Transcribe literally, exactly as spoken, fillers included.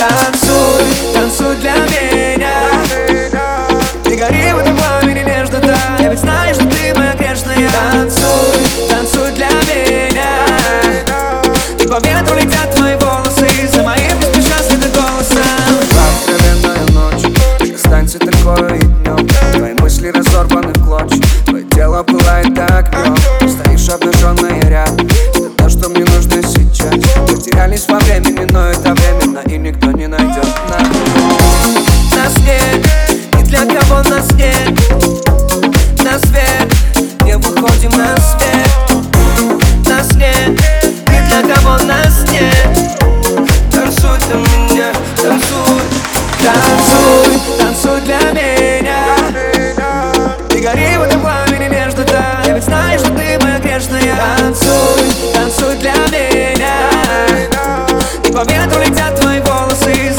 Танцуй, танцуй для меня. Ты гори в этом пламени нежно-то, я ведь знаю, что ты моя грешная. Танцуй, танцуй для меня. И по ветру летят твои волосы, за моим не спеша следует голосом. Откровенная ночь, останься такой и днем. Твои мысли разорваны в клочья, твое тело пылает так огнем. Ты стоишь обнаженная рядом, это то, что мне нужно сейчас. Потерялись во времени, но это временно, и никто не найдет нас. Нас нет, ни для кого нас нет. На свет, не выходим на свет. Нас нет, ни для кого нас нет. Танцуй для меня, танцуй. Танцуй, танцуй для меня. Ты гори в этом пламени нежно-то, я ведь знаю, что ты моя грешная. Танцуй, танцуй для меня. И по ветру летят твои волосы,